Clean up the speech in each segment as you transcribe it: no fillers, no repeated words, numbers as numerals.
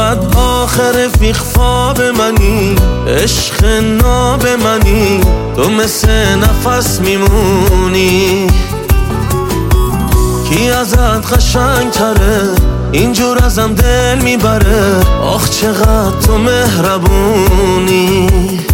بعد آخر فیخ خواب منی، عشق ناب منی، تو مثل نفس میمونی. کی ازت قشنگ تره اینجور ازم دل میبره، آخ چقدر تو مهربونی.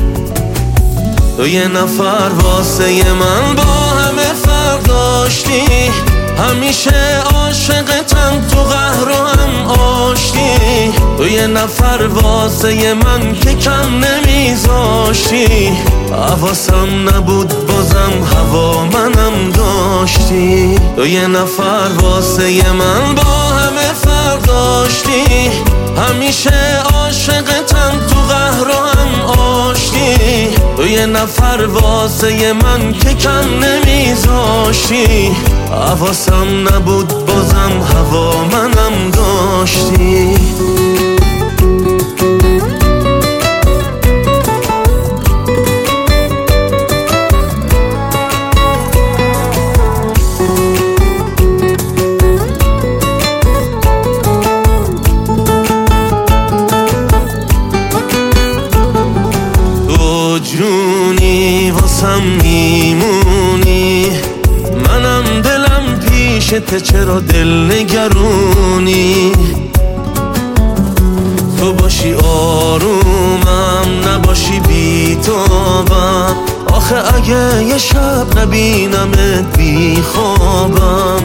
تو یه نفر واسه من با همه فرق داشتی، همیشه عاشقتم تو قهر و هم آشتی. تو یه نفر واسه من که کم نمیذاشتی، حواسم نبود بازم هوا منم داشتی. تو یه نفر واسه من با همه فرق داشتی، همیشه عاشقتم تو قهر و هم آشتی. تو یه نفر واسه من که کم نمیذاشتی، حواسم نبود بازم هوا منم داشتی. تو جونی واسم میمونی، منم دلم پیشت چرا دل نگرونی. تو باشی آرومم، نباشی بی تابم، آخه اگه یه شب نبینمت بی خوابم.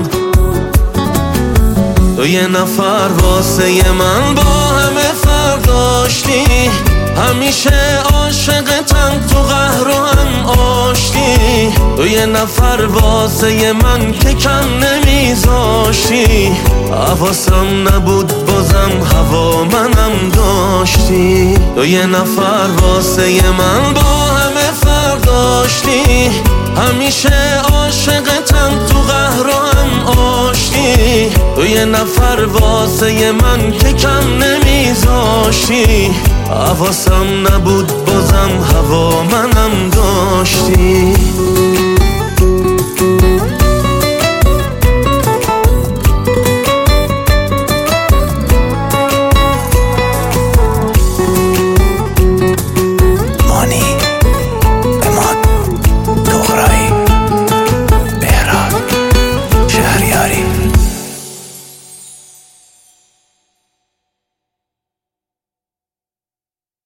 تو یه نفر واسه من با همه فرق داشتی، همیشه عاشقتم تو قهر و هم آشتی. تو یه نفر واسه من که کم نمیذاشتی، حواسم نبود بازم هوا منم داشتی. تو یه نفر واسه من با همه فرق داشتی، همیشه عاشقتم تو قهر و هم آشتی. تو یه نفر واسه من که کم نمیذاشتی، حواسم نبود بازم هوا منم داشتی.